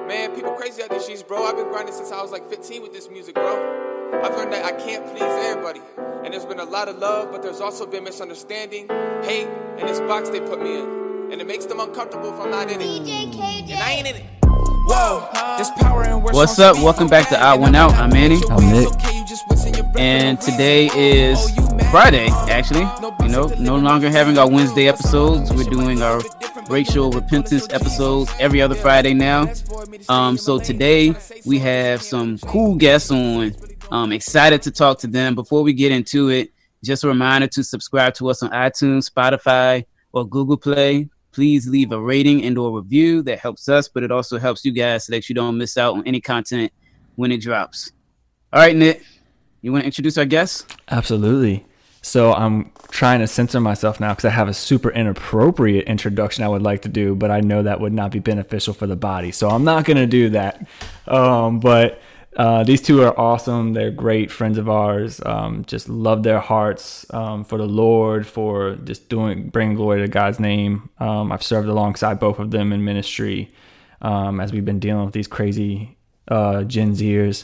Man, people crazy out these streets, bro. I've been grinding since I was like 15 with this music, bro. I've learned that I can't please everybody. And there's been a lot of love, but there's also been misunderstanding, hate, and this box they put me in. And it makes them uncomfortable if I'm not in it. DJ KJ. And I ain't in it. What's up? Welcome back to Odd One Out. I'm Manny. I'm Nick. And today is Friday, actually. You know, no longer having our Wednesday episodes. We're doing our racial repentance episodes every other Friday now. So today we have some cool guests on. Excited to talk to them. Before we get into it, just a reminder to subscribe to us on iTunes, Spotify, or Google Play. Please leave a rating and or review. That helps us, but it also helps you guys so that you don't miss out on any content when it drops. All right, Nick, you want to introduce our guests? Absolutely. So I'm trying to censor myself now because I have a super inappropriate introduction I would like to do, but I know that would not be beneficial for the body. So I'm not going to do that. But these two are awesome. They're great friends of ours. Just love their hearts for the Lord, for just bringing glory to God's name. I've served alongside both of them in ministry as we've been dealing with these crazy Gen Zers.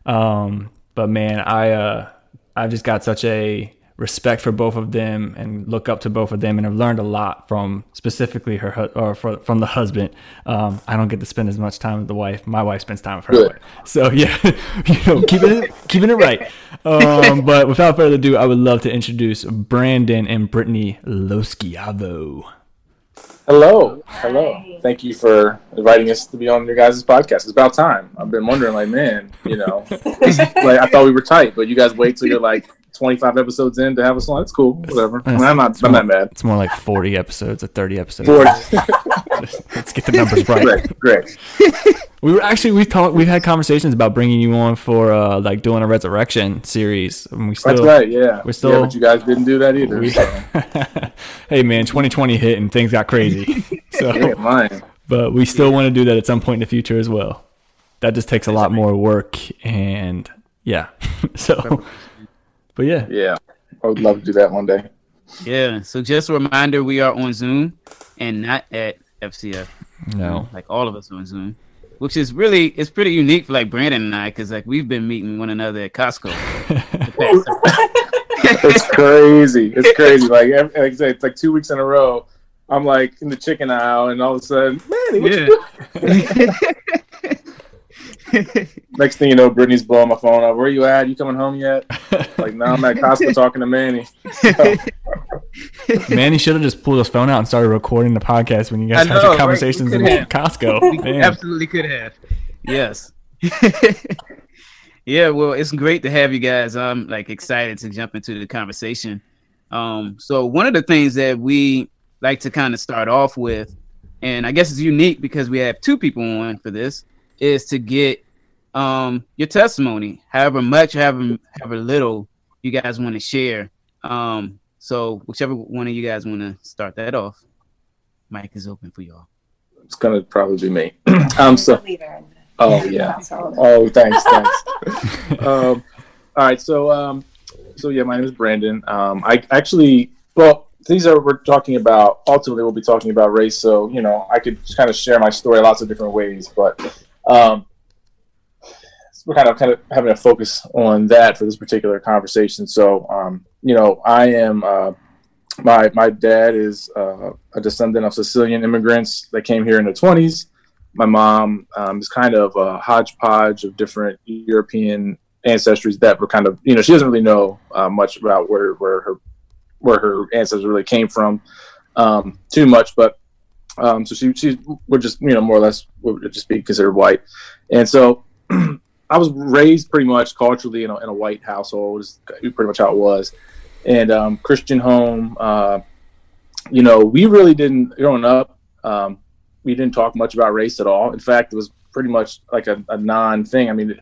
But man, I've just got such a respect for both of them and look up to both of them, and I've learned a lot from specifically from the husband. I don't get to spend as much time with the wife. My wife spends time with her. Good. So yeah, keeping it right. But without further ado, I would love to introduce Brandon and Brittany Loschiavo. Hello. Thank you for inviting us to be on your guys' podcast. It's about time. I've been wondering, like, man, like I thought we were tight, but you guys wait till you're like 25 episodes in to have us on. It's cool. Whatever. I'm not mad. It's more like 40 episodes or 30 episodes. 40. Let's get the numbers right. Great. We've had conversations about bringing you on for like doing a resurrection series. And That's right. Yeah. We're still. Yeah, but you guys didn't do that either. Hey man, 2020 hit and things got crazy. So, mine. But we still want to do that at some point in the future as well. That just takes a lot more work and yeah. So, but yeah. Yeah, I would love to do that one day. Yeah. So just a reminder, we are on Zoom and not at FCF. No. Like all of us on Zoom. Which is really, it's pretty unique for like Brandon and I, because like we've been meeting one another at Costco. It's crazy. Like I say, it's like 2 weeks in a row. I'm like in the chicken aisle, and all of a sudden, Manny, what you doing? Next thing you know, Brittany's blowing my phone up. Where you at? You coming home yet? Like, now I'm at Costco talking to Manny. Manny should have just pulled his phone out and started recording the podcast when you guys had your conversations in Costco. We absolutely could have. Yes. Yeah, well, it's great to have you guys. I'm like excited to jump into the conversation. So one of the things that we like to kind of start off with, and I guess it's unique because we have two people on for this, is to get your testimony, however much, however little you guys want to share. So whichever one of you guys want to start that off, mic is open for y'all. It's gonna probably be me. Oh yeah. Oh, thanks. All right. So yeah, my name is Brandon. I actually, we're talking about, ultimately we'll be talking about race. So, I could just kind of share my story lots of different ways, but we're kind of having a focus on that for this particular conversation. So, I am, my dad is a descendant of Sicilian immigrants that came here in the 1920s. My mom is kind of a hodgepodge of different European ancestries that were kind of, she doesn't really know much about where her ancestors really came from too much, but so she would just, more or less would just be considered white. And so I was raised pretty much culturally in a white household, is pretty much how it was. And Christian home, we really didn't, growing up, we didn't talk much about race at all. In fact, it was pretty much like a non-thing. I mean,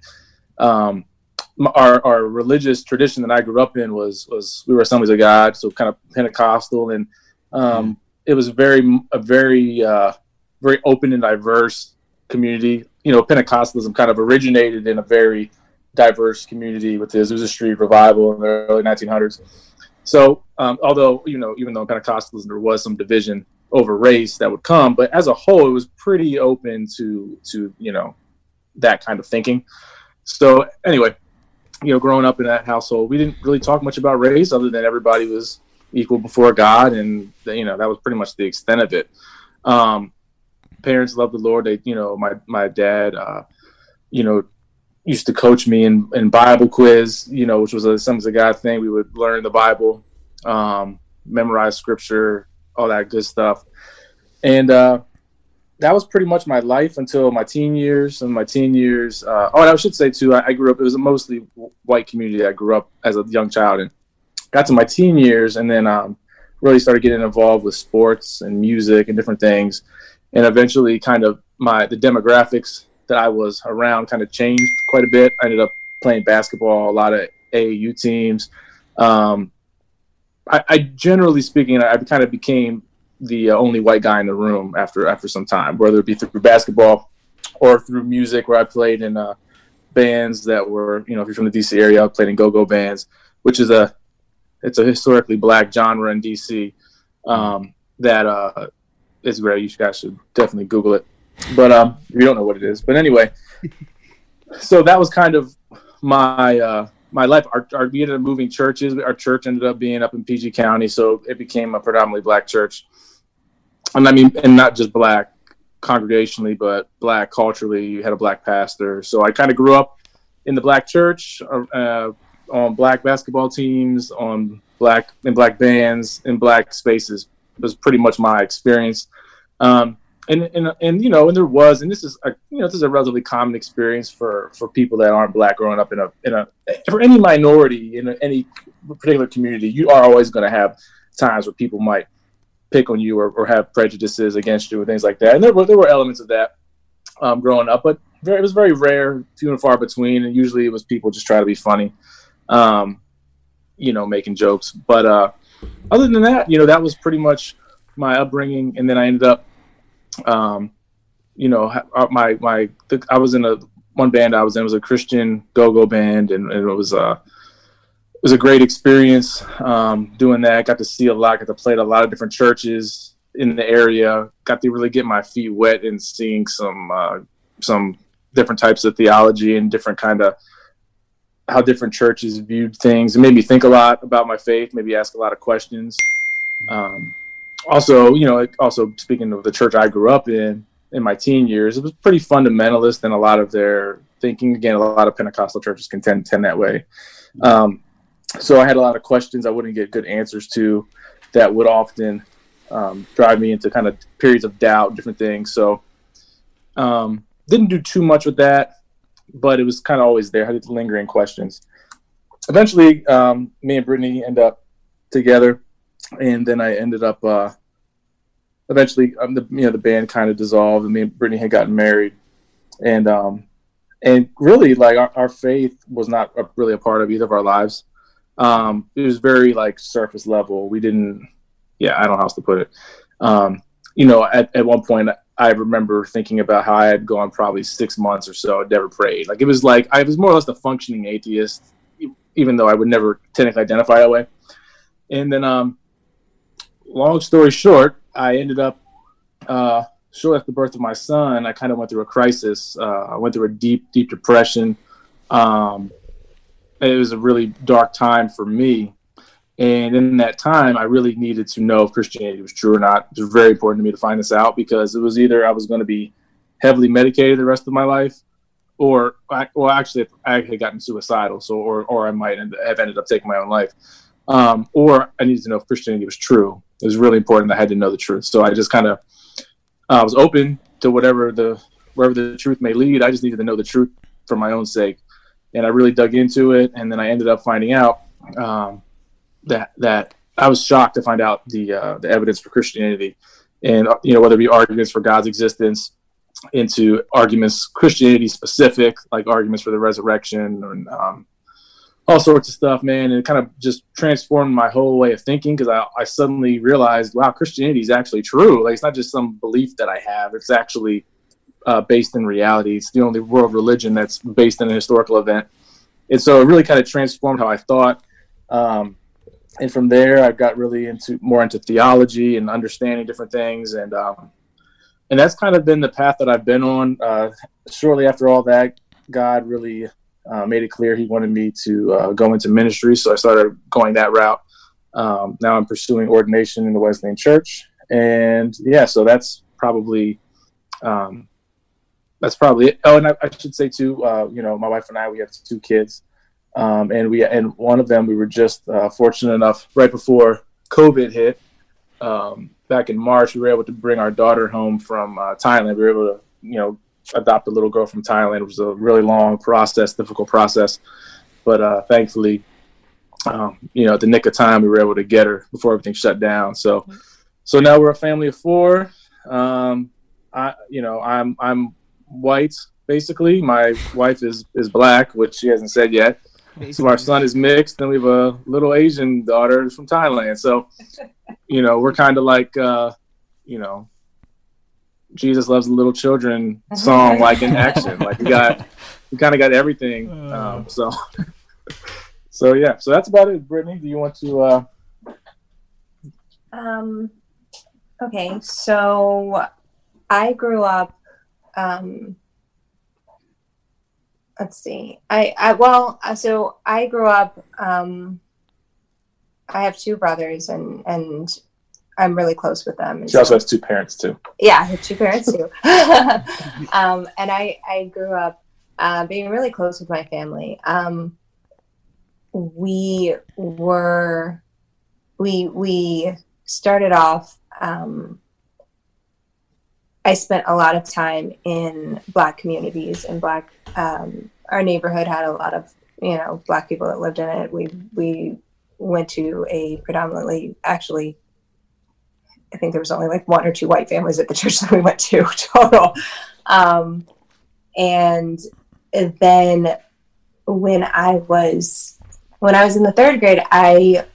our religious tradition that I grew up in was we were Assemblies of God, so kind of Pentecostal, and it was a very open and diverse community. Pentecostalism kind of originated in a very diverse community with the Azusa Street revival in the early 1900s. So, although even though in Pentecostalism there was some division over race that would come. But as a whole, it was pretty open to that kind of thinking. So anyway, growing up in that household, we didn't really talk much about race other than everybody was equal before God. And, that was pretty much the extent of it. Parents loved the Lord. They, my dad, used to coach me in Bible quiz, which was a Sons of God thing. We would learn the Bible, memorize scripture, all that good stuff. And that was pretty much my life until my teen years. And I should say too, I grew up, it was a mostly white community I grew up as a young child, and got to my teen years and then really started getting involved with sports and music and different things. And eventually kind of the demographics that I was around kind of changed quite a bit. I ended up playing basketball, a lot of AAU teams. I generally speaking, I kind of became the only white guy in the room after some time, whether it be through basketball or through music, where I played in bands that were, if you're from the DC area, I played in go-go bands, which is it's a historically black genre in DC that is great. You guys should definitely Google it. But if you don't know what it is. But anyway, so that was kind of my life. We ended up moving churches. Our church ended up being up in PG County, so it became a predominantly black church. And not just black congregationally, but black culturally. You had a black pastor. So I kind of grew up in the black church, on black basketball teams, in black bands, in black spaces. It was pretty much my experience. And there was, and this is a relatively common experience for people that aren't black growing up for any minority in any particular community. You are always going to have times where people might pick on you or have prejudices against you and things like that. And there were elements of that growing up, but it was very rare, few and far between. And usually it was people just trying to be funny, making jokes. But other than that, that was pretty much my upbringing. And then I ended up, I was in one band I was in, was a Christian go-go band, and it was a great experience doing that. Got to see a lot, got to play at a lot of different churches in the area, got to really get my feet wet and seeing some different types of theology and different kind of how different churches viewed things. It made me think a lot about my faith, maybe ask a lot of questions. Also speaking of the church I grew up in my teen years, it was pretty fundamentalist in a lot of their thinking. Again, a lot of Pentecostal churches can tend that way. So I had a lot of questions I wouldn't get good answers to that would often drive me into kind of periods of doubt, different things. So didn't do too much with that, but it was kind of always there. I had lingering questions. Eventually, me and Brittany end up together. And then I ended up, eventually, the band kind of dissolved, and me and Brittany had gotten married, and really, like our faith was not really a part of either of our lives. It was very like surface level. We didn't, I don't know how else to put it. At one point, I remember thinking about how I had gone probably 6 months or so, never prayed. Like it was like I was more or less a functioning atheist, even though I would never technically identify that way. And then, long story short, I ended up, shortly after the birth of my son, I kind of went through a crisis. I went through a deep, deep depression. It was a really dark time for me. And in that time, I really needed to know if Christianity was true or not. It was very important to me to find this out, because it was either I was going to be heavily medicated the rest of my life, or actually I had gotten suicidal. So, or I might have ended up taking my own life. Or I needed to know if Christianity was true. It was really important that I had to know the truth. So I just kind of was open to wherever the truth may lead. I just needed to know the truth for my own sake. And I really dug into it. And then I ended up finding out that I was shocked to find out the evidence for Christianity, and whether it be arguments for God's existence, into arguments Christianity specific, like arguments for the resurrection, and all sorts of stuff, man. And it kind of just transformed my whole way of thinking, because I suddenly realized, wow, Christianity is actually true. Like, it's not just some belief that I have. It's actually based in reality. It's the only world religion that's based in a historical event. And so it really kind of transformed how I thought. from there, I got really more into theology and understanding different things, and that's kind of been the path that I've been on. Shortly after all that, God really made it clear He wanted me to go into ministry, so I started going that route. Now I'm pursuing ordination in the Wesleyan Church, and so that's probably it. Oh, and I should say too, my wife and I, we have 2 kids, and one of them, we were just fortunate enough right before COVID hit. Back in March, we were able to bring our daughter home from Thailand. We were able to, adopt a little girl from Thailand. It was a really long process, difficult process, but thankfully, at the nick of time, we were able to get her before everything shut down. So now we're a family of 4. I'm white, basically. My wife is black, which she hasn't said yet. So our son is mixed, and we have a little Asian daughter from Thailand. So, we're kind of like, Jesus loves the little children song, like in action. Like we kind of got everything. So that's about it. Brittany, do you want to? Okay, so I grew up. Let's see. So I grew up. I have 2 brothers, and I'm really close with them. And she also has 2 parents too. Yeah, I have 2 parents too. And I grew up being really close with my family. We started off. I spent a lot of time in Black communities, and our neighborhood had a lot of, Black people that lived in it. We went to a predominantly, actually, I think there was only like 1 or 2 white families at the church that we went to total. And then when I was in the 3rd grade, I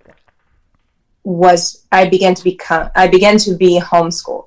began to be homeschooled.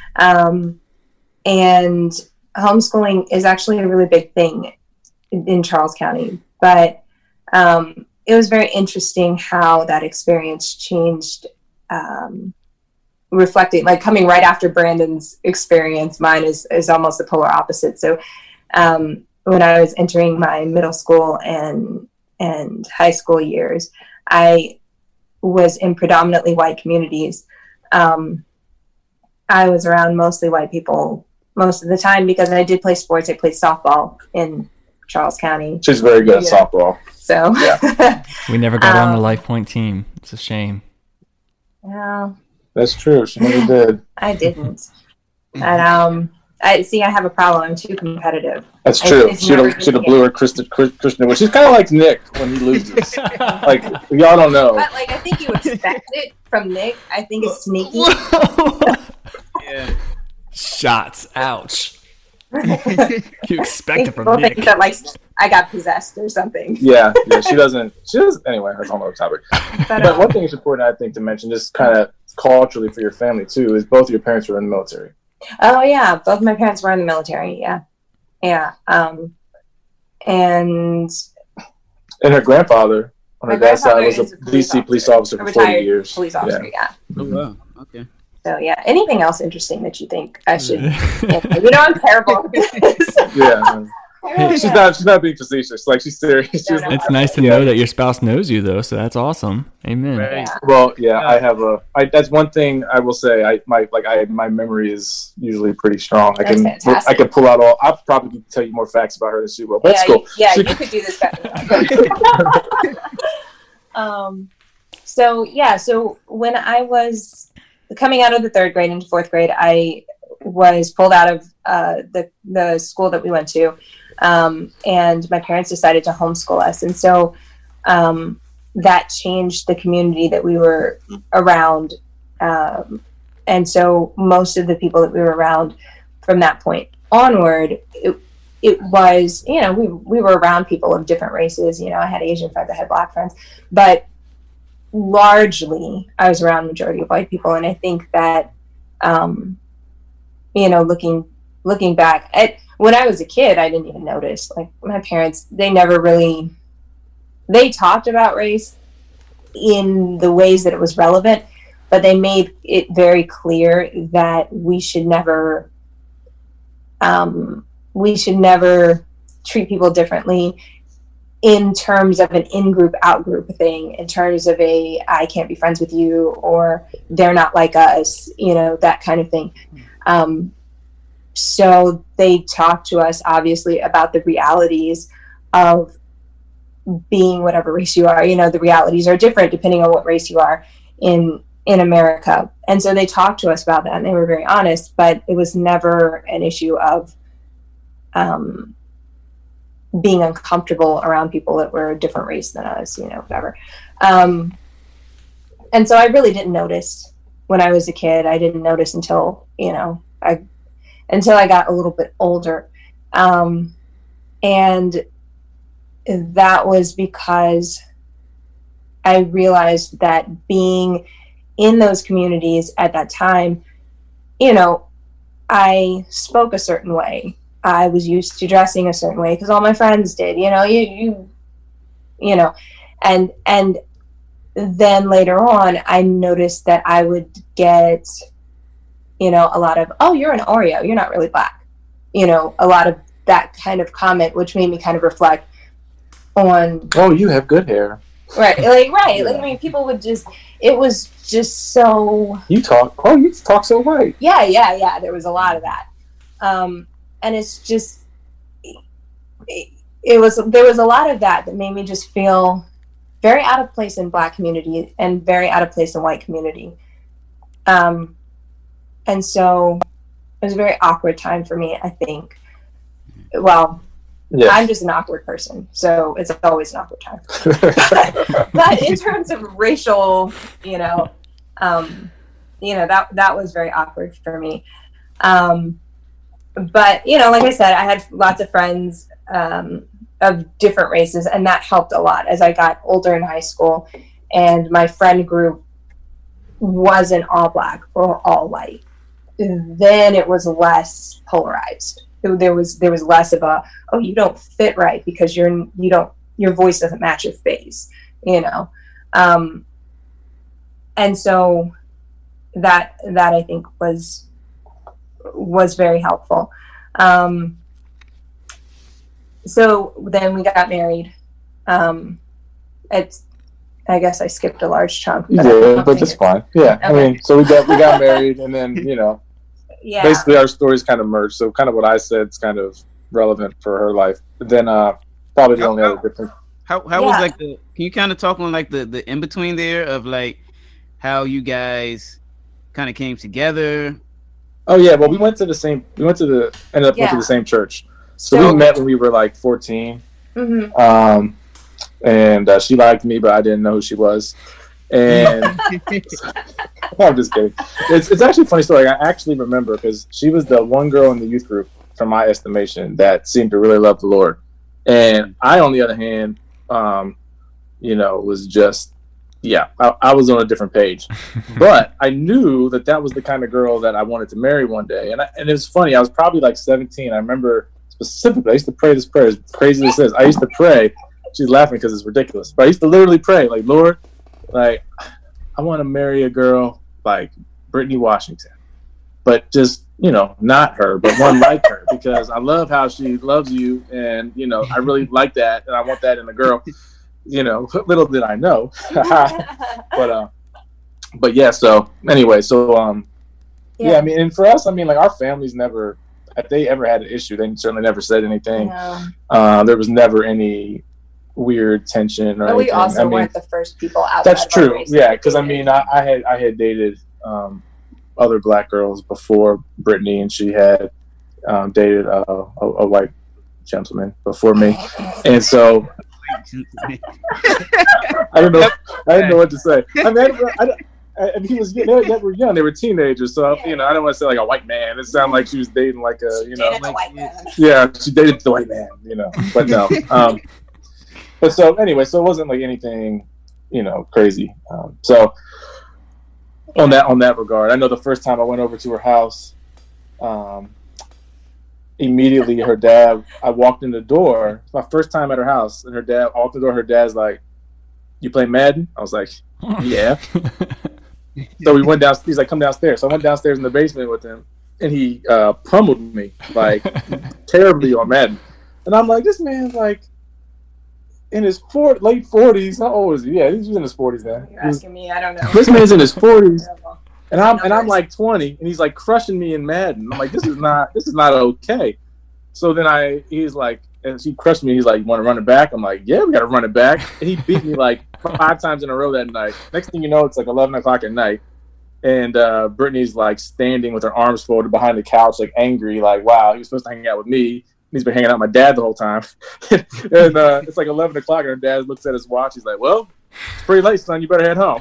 And homeschooling is actually a really big thing in Charles County, but it was very interesting how that experience changed, reflecting, like coming right after Brandon's experience. Mine is almost the polar opposite. So when I was entering my middle school and high school years, I was in predominantly white communities. I was around mostly white people most of the time because I did play sports. I played softball in Charles County. She's very good at softball. So yeah. We never got on the Life Point team. It's a shame. Yeah. That's true. She never did. I didn't. And I have a problem. I'm too competitive. That's true. Should have blew her Christian. Well, she's kind of like Nick when he loses. Like y'all don't know. But like I think you expect it from Nick. I think it's sneaky. Yeah. Shots. Ouch. You expect it from People Nick. think that like I got possessed or something. Yeah. She doesn't. Anyway, that's another topic. But one thing is important, I think, to mention, just kind of culturally for your family too, is both of your parents were in the military. Oh yeah, both my parents were in the military. Yeah. And her grandfather on her dad's side was a DC police officer for 40 years. Police officer, yeah. Oh wow. Okay. So yeah, anything else interesting that you think I should? I'm terrible. Yeah. She's not being facetious. Like she's serious. It's nice to know that your spouse knows you though, so that's awesome. Amen. Right. Yeah. Well, yeah, that's one thing I will say. My memory is usually pretty strong. I can pull out all. I'll probably tell you more facts about her than she will. But that's cool. You could do this better. So when I was coming out of the 3rd grade into 4th grade, I was pulled out of the school that we went to. And my parents decided to homeschool us. And so that changed the community that we were around. And so most of the people that we were around from that point onward, it was, we were around people of different races. I had Asian friends, I had Black friends, but largely I was around majority of white people. And I think that, looking back when I was a kid, I didn't even notice. Like my parents, they never really, they talked about race in the ways that it was relevant, but they made it very clear that we should never treat people differently in terms of an in-group, out-group thing, in terms of I can't be friends with you, or they're not like us, that kind of thing. So they talked to us, obviously, about the realities of being whatever race you are. The realities are different depending on what race you are in America. And so they talked to us about that, and they were very honest, but it was never an issue of being uncomfortable around people that were a different race than us, whatever. And so I really didn't notice when I was a kid. I didn't notice until I got a little bit older. And that was because I realized that being in those communities at that time, I spoke a certain way. I was used to dressing a certain way because all my friends did, and then later on I noticed that I would get, a lot of, oh, you're an Oreo, you're not really black, a lot of that kind of comment, which made me kind of reflect on, oh, you have good hair. Right. Yeah. People would it was just so, you talk so white. Yeah. There was a lot of that. And it's just, there was a lot of that made me just feel very out of place in Black community and very out of place in white community. And so it was a very awkward time for me, I think. Well, yes. I'm just an awkward person, so it's always an awkward time. But in terms of racial, that was very awkward for me. But, like I said, I had lots of friends of different races, and that helped a lot as I got older in high school, and my friend group wasn't all Black or all white. Then it was less polarized. There was less of a, oh, you don't fit right because your voice doesn't match your face, and so that I think was very helpful. So then we got married. I guess I skipped a large chunk. But that's fine. Yeah, okay. So we got married, and then yeah. Basically our stories kind of merged. So kind of what I said is kind of relevant for her life. But then probably the only other difference. How was can you kind of talk on the in between there of how you guys kind of came together? Oh yeah, well we ended up going to the same church. So we met when we were 14. Mm-hmm. And she liked me, but I didn't know who she was. And I'm just kidding. It's actually a funny story. I actually remember because she was the one girl in the youth group, from my estimation, that seemed to really love the Lord. And I, on the other hand, was just, I was on a different page. But I knew that was the kind of girl that I wanted to marry one day. And it was funny. I was probably 17. I remember specifically, I used to pray this prayer, as crazy as this. I used to pray. She's laughing because it's ridiculous. But I used to literally pray, Lord, I want to marry a girl like Brittany Washington. But just, not her, but one like her. Because I love how she loves you. And, I really like that. And I want that in a girl. Little did I know. But yeah, so anyway, yeah, I mean, and for us, our families never, if they ever had an issue, they certainly never said anything. No. There was never any weird tension or anything. We also weren't the first people out. That's true. Yeah, because I had dated other Black girls before Brittany, and she had dated a white gentleman before me, and so I didn't know what to say. He was they were young, they were teenagers, so I don't want to say a white man. It sounded like she was dating the white man. Yeah, she dated the white man, but no. But so anyway, so it wasn't anything, crazy. So on that regard, I know the first time I went over to her house, immediately her dad, I walked in the door. It's my first time at her house, and her dad walked in the door. Her dad's like, "You play Madden?" I was like, Yeah. So we went down. He's like, come downstairs. So I went downstairs in the basement with him, and he pummeled me like terribly on Madden. And I'm like, this man's like in his late 40s. How old is he? Yeah, he's in his 40s now. You're asking me. I don't know. This man's in his 40s, and I'm like 20, and he's like crushing me in Madden. I'm like, this is not okay. So then he's like, as he crushed me, he's like, you want to run it back? I'm like, yeah, we got to run it back. And he beat me like 5 times in a row that night. Next thing you know, it's like 11 o'clock at night. And Brittany's like standing with her arms folded behind the couch, like angry, like, wow, he was supposed to hang out with me. He's been hanging out with my dad the whole time. And it's like 11 o'clock, and her dad looks at his watch. He's like, well, it's pretty late, son. You better head home.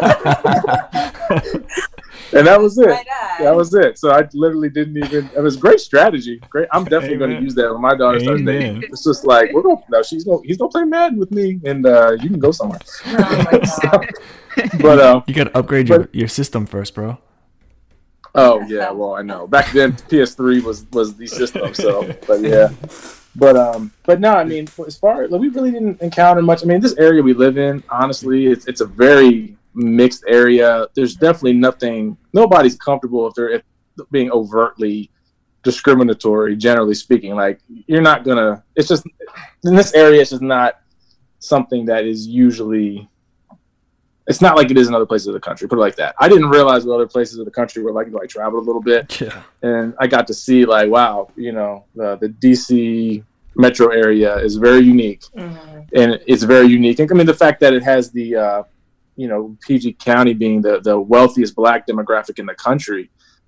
And that was it. That was it. So I literally didn't even. It was great strategy. Great. I'm definitely going to use that when my daughter starts dating. It's just like he's gonna play Madden with me, and you can go somewhere. Oh my God. But you got to upgrade your system first, bro. Oh yeah, well I know. Back then PS3 was the system. So, but yeah. But no, I mean, as far we really didn't encounter much. I mean, this area we live in, honestly, it's a very mixed area. There's definitely nobody's comfortable if they're being overtly discriminatory, generally speaking. Like, you're not gonna, it's just, in this area, it's just not something that is usually, it's not like it is in other places of the country, put it like that. I didn't realize what other places of the country were like until I traveled a little bit. Yeah. And I got to see, like, wow, the DC metro area is very unique. Mm-hmm. And it's very unique. I mean, the fact that it has the, PG County being the wealthiest Black demographic in the country,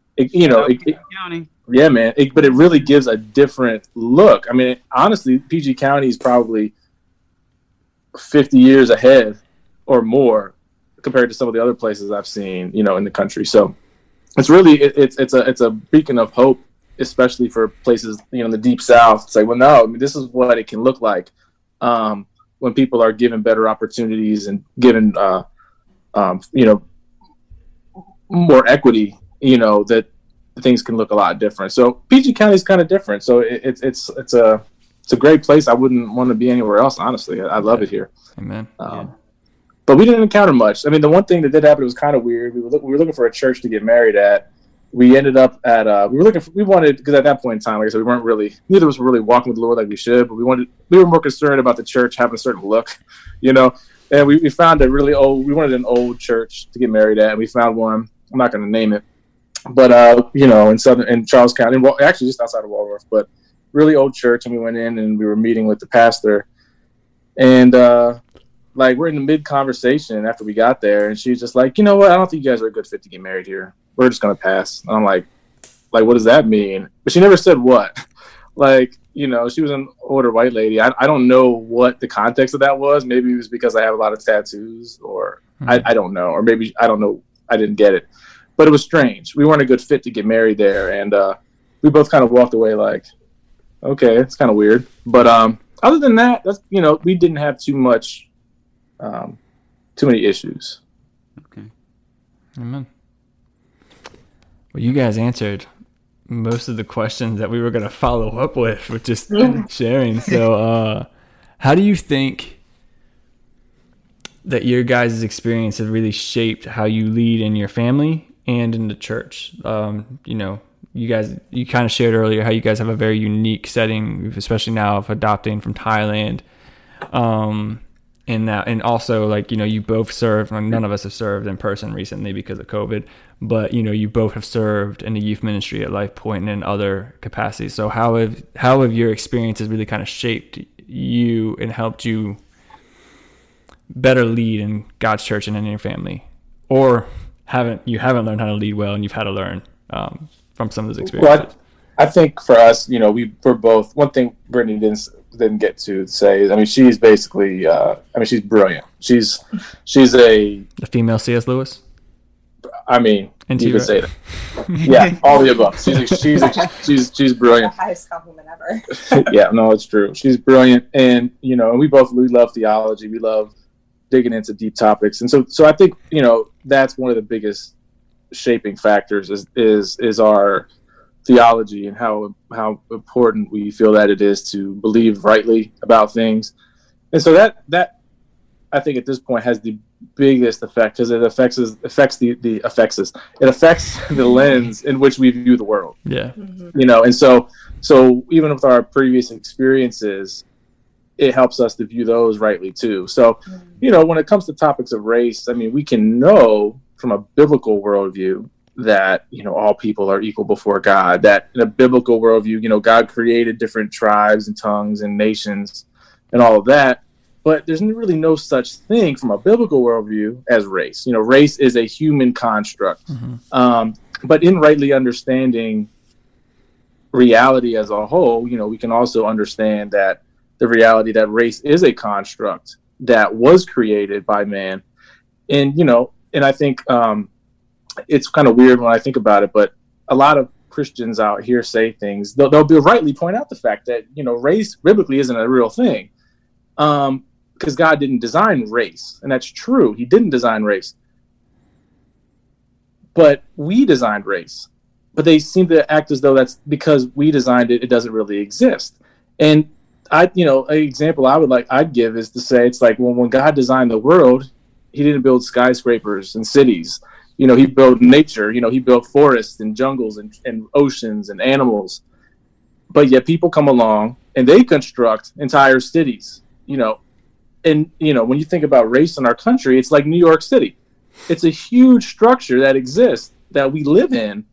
yeah, man. But it really gives a different look. I mean, honestly, PG County is probably 50 years ahead or more compared to some of the other places I've seen, in the country. So it's really it's a beacon of hope, especially for places in the deep South. It's like, well, no, I mean, this is what it can look like when people are given better opportunities and given more equity. That things can look a lot different. So PG County is kind of different. So it's a great place. I wouldn't want to be anywhere else. Honestly, I love it here. Amen. But we didn't encounter much. I mean, the one thing that did happen was kind of weird. We were looking for a church to get married at. We ended up at because at that point in time, like I said, neither of us were really walking with the Lord like we should, but we were more concerned about the church having a certain look, and we found we wanted an old church to get married at, and we found one. I'm not going to name it, but in Charles County, actually just outside of Waldorf, but really old church. And we went in and we were meeting with the pastor, and we're in the mid conversation after we got there, and she's just like, you know what? I don't think you guys are a good fit to get married here. We're just gonna pass. And I'm like, what does that mean? But she never said what. She was an older white lady. I don't know what the context of that was. Maybe it was because I have a lot of tattoos, or I don't know, or maybe I don't know. I didn't get it, but it was strange. We weren't a good fit to get married there, and we both kind of walked away like, okay, it's kind of weird. But other than that, that's we didn't have too many issues. Okay. Amen. Well, you guys answered most of the questions that we were going to follow up with just sharing. So how do you think that your guys' experience has really shaped how you lead in your family and in the church? You kind of shared earlier how you guys have a very unique setting, especially now of adopting from Thailand. And also, you both served. None of us have served in person recently because of COVID, but you both have served in the youth ministry at Life Point and in other capacities. So how have your experiences really kind of shaped you and helped you better lead in God's church and in your family, or you haven't learned how to lead well and you've had to learn from some of those experiences? Well, I think for us, we're both. One thing Brittany didn't get to say. I mean, she's basically. She's brilliant. She's the female C.S. Lewis. I mean, and you could say that. Yeah, all the above. She's brilliant. The highest compliment ever. Yeah, no, it's true. She's brilliant, and we love theology. We love digging into deep topics, and so I think that's one of the biggest shaping factors is our theology and how important we feel that it is to believe rightly about things. And so that I think at this point has the biggest effect, because it affects the lens in which we view the world. Yeah. You know, and so even with our previous experiences, it helps us to view those rightly too. So, you know, when it comes to topics of race, I mean, we can know from a biblical worldview that, you know, all people are equal before God, that in a biblical worldview, you know, God created different tribes and tongues and nations and all of that. But there's really no such thing from a biblical worldview as race. You know, race is a human construct. But in rightly understanding reality as a whole, you know, we can also understand that the reality that race is a construct that was created by man. And, you know, and I think it's kind of weird when I think about it, but a lot of Christians out here say things, they'll rightly point out the fact that, you know, race biblically isn't a real thing. Because God didn't design race. And that's true. He didn't design race. But we designed race. But they seem to act as though that's because we designed it, it doesn't really exist. And an example I'd give is to say, it's like, when God designed the world, he didn't build skyscrapers and cities. You know, he built nature. You know, he built forests and jungles and oceans and animals. But yet people come along and they construct entire cities, you know. And, you know, when you think about race in our country, it's like New York City. It's a huge structure that exists, that we live in.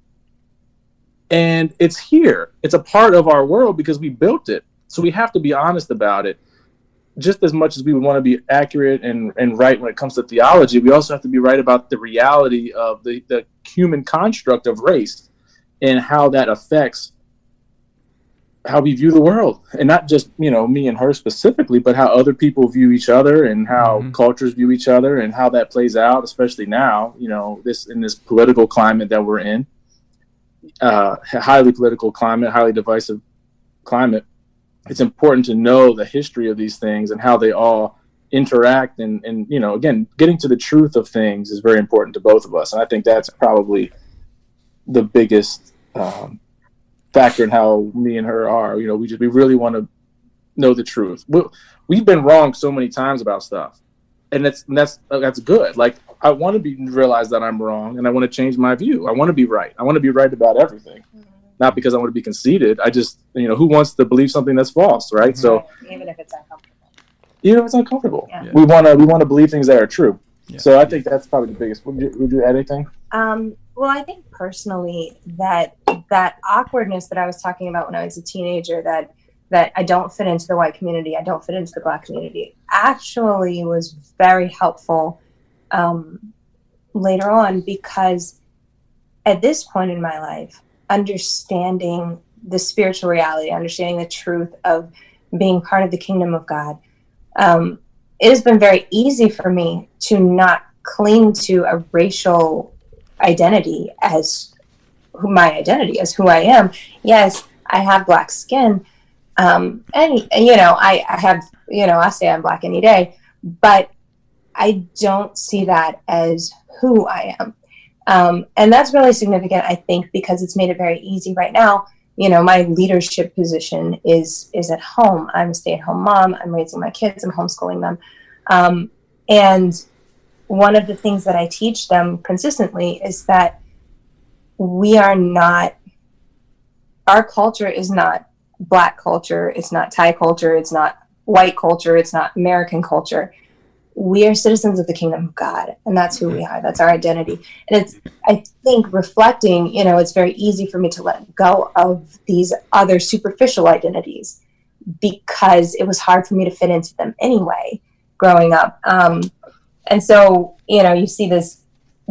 And it's here. It's a part of our world because we built it. So we have to be honest about it. Just as much as we would want to be accurate and right when it comes to theology, we also have to be right about the reality of the human construct of race and how that affects how we view the world. And not just, you know, me and her specifically, but how other people view each other and how cultures view each other and how that plays out, especially now, you know, in this political climate that we're in, highly political climate, highly divisive climate. It's important to know the history of these things and how they all interact. And, you know, again, getting to the truth of things is very important to both of us. And I think that's probably the biggest factor in how me and her are. You know, we really want to know the truth. We've been wrong so many times about stuff. And that's good. Like, I want to realize that I'm wrong, and I want to change my view. I want to be right. I want to be right about everything. Not because I want to be conceited. I just, you know, who wants to believe something that's false, right? So even if it's uncomfortable. Even if it's uncomfortable, yeah. we want to believe things that are true. Yeah. So I think that's probably the biggest. Would you add anything? Well, I think personally that awkwardness that I was talking about when I was a teenager, that I don't fit into the white community, I don't fit into the Black community, actually was very helpful later on, because at this point in my life, understanding the spiritual reality, understanding the truth of being part of the kingdom of God, it has been very easy for me to not cling to a racial identity as my identity, as who I am. Yes, I have Black skin, and you know, I have, you know, I say I'm Black any day, but I don't see that as who I am. And that's really significant, I think, because it's made it very easy right now. You know, my leadership position is at home. I'm a stay-at-home mom. I'm raising my kids. I'm homeschooling them. And one of the things that I teach them consistently is that our culture is not Black culture. It's not Thai culture. It's not white culture. It's not American culture. We are citizens of the kingdom of God, and that's who we are. That's our identity. And it's, I think, reflecting, you know, it's very easy for me to let go of these other superficial identities because it was hard for me to fit into them anyway growing up. And so, you know, you see this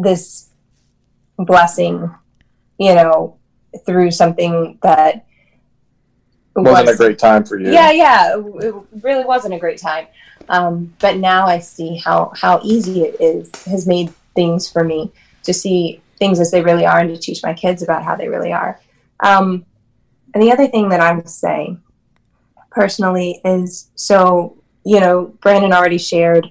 blessing, you know, through something that wasn't a great time for you. Yeah, it really wasn't a great time. But now I see how easy it has made things for me to see things as they really are and to teach my kids about how they really are. And the other thing that I would say personally is, so, you know, Brandon already shared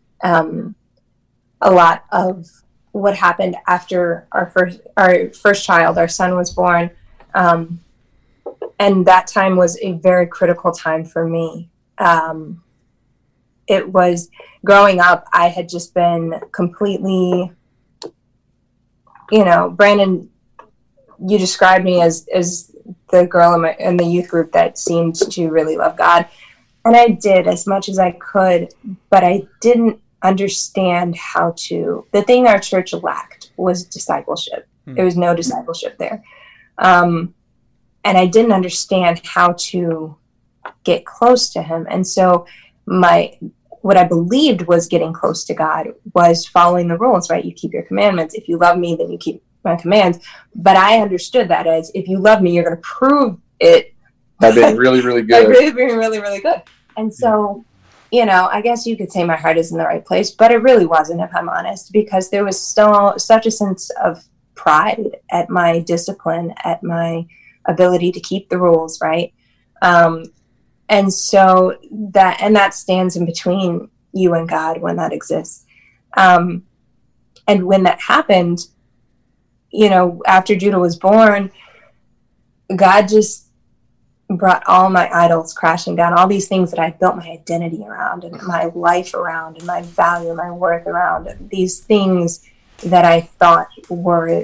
a lot of what happened after our first child, our son, was born. And that time was a very critical time for me. it was growing up, I had just been completely, Brandon, you described me as the girl in the youth group that seemed to really love God. And I did as much as I could, but I didn't understand how to. The thing our church lacked was discipleship. There was no discipleship there. And I didn't understand how to get close to him. And so what I believed was getting close to God was following the rules, right? You keep your commandments. If you love me, then you keep my commands. But I understood that as, if you love me, you're going to prove it by being really, really good. By being really, really good. And so, I guess you could say my heart is in the right place, but it really wasn't, if I'm honest, because there was still such a sense of pride at my discipline, at my ability to keep the rules, right? And so that stands in between you and God when that exists. And when that happened, after Judah was born, God just brought all my idols crashing down, all these things that I built my identity around and my life around and my value, my worth around, these things that I thought were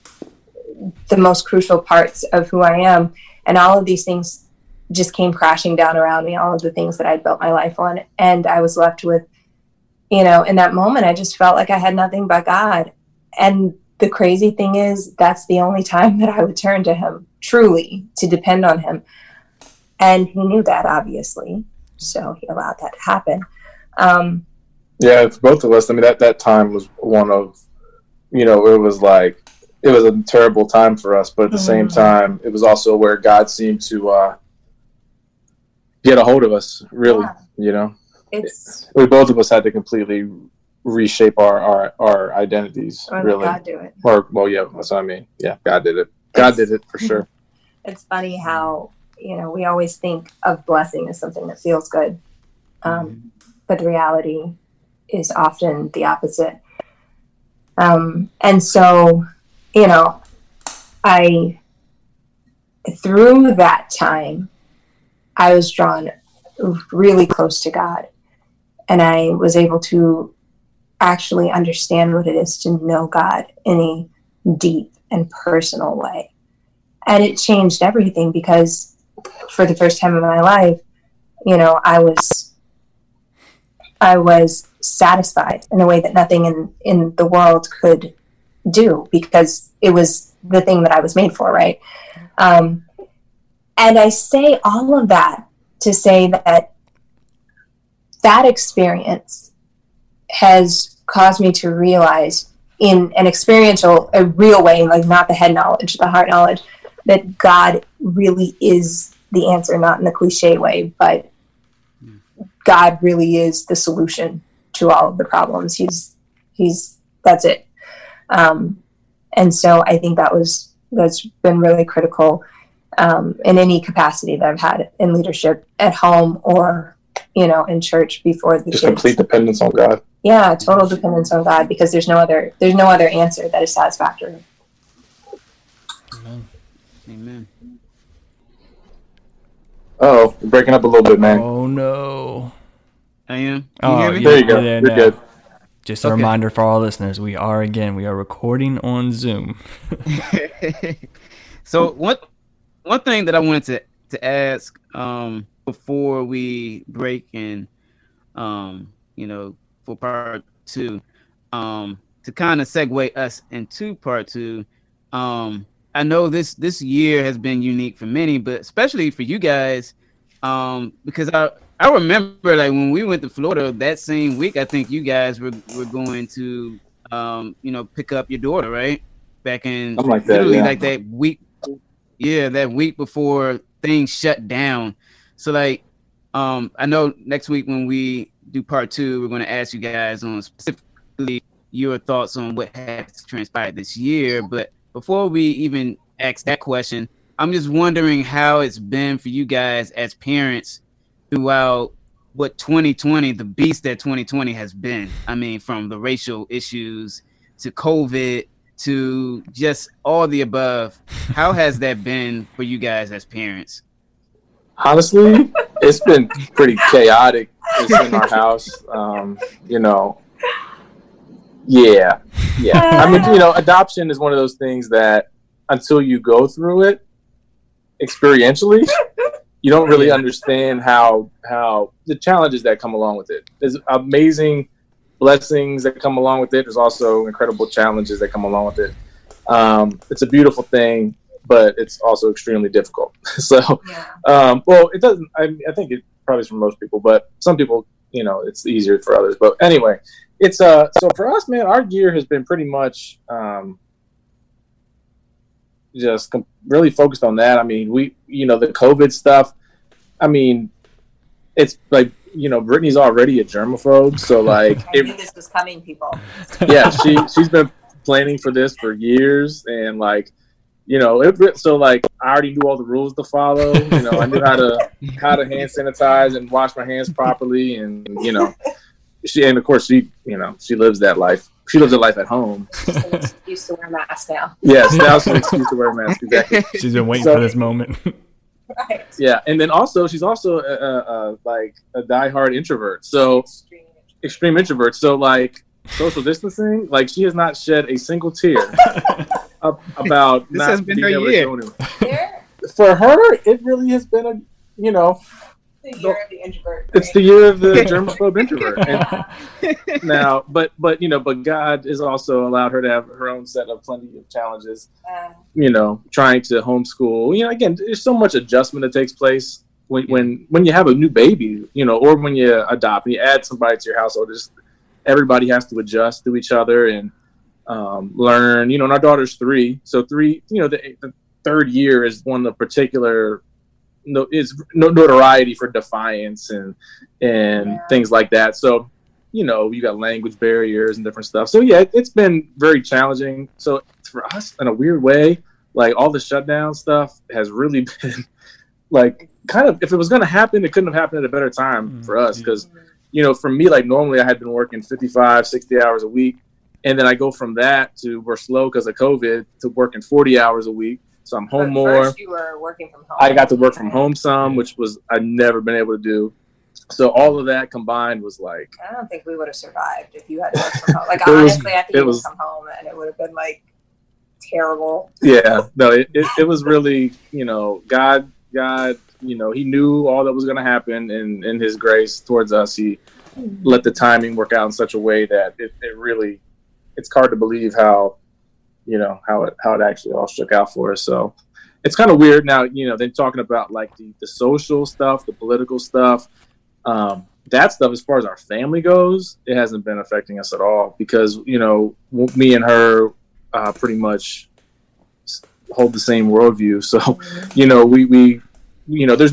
the most crucial parts of who I am. And all of these things just came crashing down around me, all of the things that I built my life on. And I was left with, in that moment, I just felt like I had nothing but God. And the crazy thing is, that's the only time that I would turn to him, truly, to depend on him. And he knew that, obviously. So he allowed that to happen. Yeah, for both of us, I mean, that time was one of, it was a terrible time for us. But at the same time, it was also where God seemed to get a hold of us, really, we both of us had to completely reshape our identities. Or really. God do it. Yeah, that's what I mean. Yeah, God did it. God did it for sure. It's funny how, we always think of blessing as something that feels good. But the reality is often the opposite. And so, through that time, I was drawn really close to God. And I was able to actually understand what it is to know God in a deep and personal way. And it changed everything, because for the first time in my life, I was satisfied in a way that nothing in the world could do, because it was the thing that I was made for, right? And I say all of that to say that experience has caused me to realize, in an experiential, a real way, like not the head knowledge, the heart knowledge, that God really is the answer, not in the cliche way, but God really is the solution to all of the problems. That's it. And so I think that's been really critical in any capacity that I've had in leadership at home or, in church before the just kids. Complete dependence on God. Yeah, total dependence on God, because there's no other answer that is satisfactory. Amen. Oh, you're breaking up a little bit, man. Oh no. I am. Oh, Hear me? There you go. Yeah, You're good. Just a reminder for all listeners, we are recording on Zoom. So one thing that I wanted to ask before we break and for part two, to kind of segue us into part two. I know this year has been unique for many, but especially for you guys, because I remember, like, when we went to Florida that same week, I think you guys were going to pick up your daughter, right? Back in literally like that week. Yeah, that week before things shut down. So like, I know next week when we do part two, we're going to ask you guys on specifically your thoughts on what has transpired this year. But before we even ask that question, I'm just wondering how it's been for you guys as parents throughout what 2020, the beast that 2020 has been. I mean, from the racial issues to COVID to just all the above. How has that been for you guys as parents? Honestly, it's been pretty chaotic It's in our house. You know, yeah. I mean, you know, adoption is one of those things that until you go through it experientially, you don't really understand how the challenges that come along with it. There's amazing blessings that come along with it. There's also incredible challenges that come along with it. It's a beautiful thing, but it's also extremely difficult. So, well, it doesn't. I think it probably is for most people, but some people, you know, it's easier for others. But anyway, it's so for us, man, our year has been pretty much just really focused on that. I mean, you know, the COVID stuff. I mean, it's like, you know, Brittany's already a germaphobe, so like, I knew this was coming, people. Yeah, she's been planning for this for years, and like, you know, so like I already knew all the rules to follow. You know, I knew how to hand sanitize and wash my hands properly, and you know, of course she lives that life. She lives a life at home. She's an excuse to wear a mask now. Yes, now she's an excuse to wear a mask. Exactly. She's been waiting for this moment. Right. Yeah, and then also she's also like a diehard introvert. So extreme introvert. So like social distancing, like she has not shed a single tear about this not has been being her able year. to go anywhere. For her, it really has been a, you know, The year of the introvert. it's the year of the germaphobe introvert. And now, but you know, but God has also allowed her to have her own set of plenty of challenges. You know, trying to homeschool. You know, again, there's so much adjustment that takes place when you have a new baby. You know, or when you adopt, and you add somebody to your household. Just everybody has to adjust to each other and learn. You know, and our daughter's 3, so 3. You know, the third year is one of the particular. Is notoriety for defiance and things like that. So, you know, you got language barriers and different stuff. So yeah, it's been very challenging. So for us, in a weird way, like all the shutdown stuff has really been like kind of, if it was going to happen, it couldn't have happened at a better time for us. Because, you know, for me, like normally I had been working 55, 60 hours a week. And then I go from that to we're slow because of COVID to working 40 hours a week. So I'm home more. First you were working from home. I got to work from home some, which was I'd never been able to do. So all of that combined was like. I don't think we would have survived if you had to work from home. Like honestly, I think you would come home and it would have been like terrible. Yeah, no, it was really, you know, God, you know, He knew all that was going to happen, and in His grace towards us, He let the timing work out in such a way that it really, it's hard to believe how. You know, how it actually all shook out for us. So it's kind of weird now, you know, they're talking about like the social stuff, the political stuff, that stuff. As far as our family goes, it hasn't been affecting us at all because, you know, me and her pretty much hold the same worldview. So, you know, we you know, there's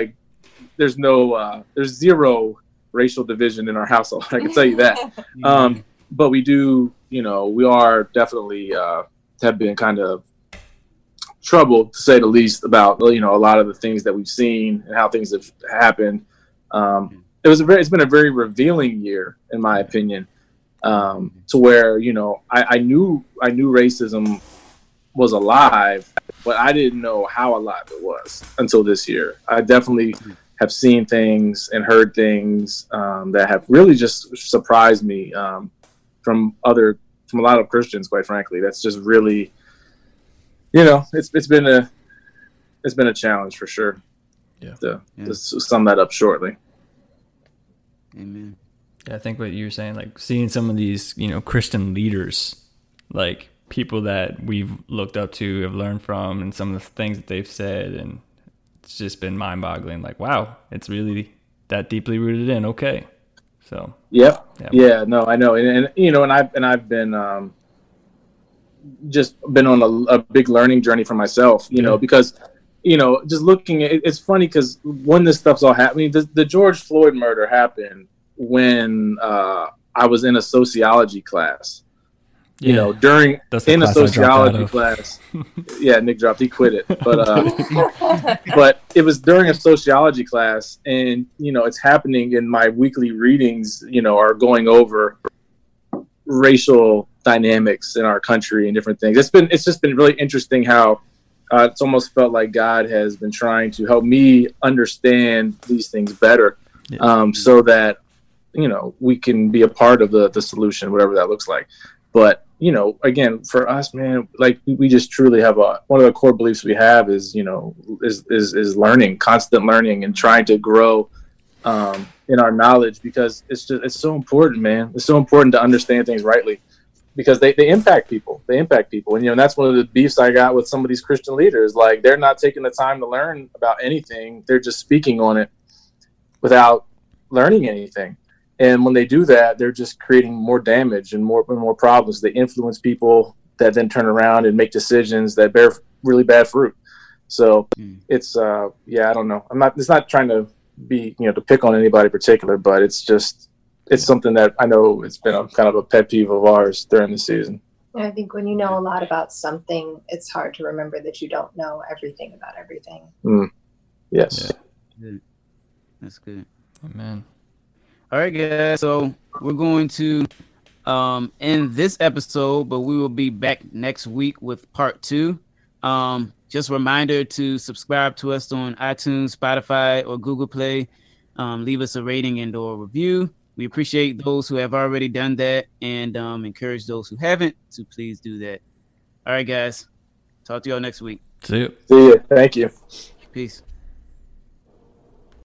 zero racial division in our household. I can tell you that. But we do, you know, we are definitely have been kind of troubled, to say the least, about, you know, a lot of the things that we've seen and how things have happened. It's been a very revealing year, in my opinion, to where, you know, I knew racism was alive, but I didn't know how alive it was until this year. I definitely have seen things and heard things that have really just surprised me. From a lot of Christians, quite frankly, that's just really, you know, it's been a challenge for sure. Yeah. To sum that up shortly. Amen. Yeah, I think what you were saying, like seeing some of these, you know, Christian leaders, like people that we've looked up to, have learned from, and some of the things that they've said, and it's just been mind-boggling. Like, wow, it's really that deeply rooted in. Okay. So yeah, no, I know, and you know, and I've been just been on a big learning journey for myself, you know, because, you know, just looking at it's funny because when this stuff's all happening, the George Floyd murder happened when I was in a sociology class. You know, in a sociology class. Yeah, Nick dropped. He quit it, but it was during a sociology class, and you know, it's happening in my weekly readings. You know, are going over racial dynamics in our country and different things. It's just been really interesting how it's almost felt like God has been trying to help me understand these things better. so that, you know, we can be a part of the solution, whatever that looks like. But, you know, again, for us, man, like we just truly have one of the core beliefs we have is, you know, is learning, constant learning, and trying to grow in our knowledge, because it's so important, man. It's so important to understand things rightly, because they impact people. They impact people. And, you know, that's one of the beefs I got with some of these Christian leaders. Like, they're not taking the time to learn about anything. They're just speaking on it without learning anything. And when they do that, they're just creating more damage and more problems. They influence people that then turn around and make decisions that bear really bad fruit. So it's, I don't know. It's not trying to be, you know, to pick on anybody in particular, but it's something that I know it's been a kind of a pet peeve of ours during the season. I think when you know a lot about something, it's hard to remember that you don't know everything about everything. Yes. Yeah. That's good. Amen. All right, guys. So we're going to end this episode, but we will be back next week with part 2. Just a reminder to subscribe to us on iTunes, Spotify, or Google Play. Leave us a rating and/or review. We appreciate those who have already done that, and encourage those who haven't to please do that. All right, guys. Talk to y'all next week. See you. See you. Thank you. Peace.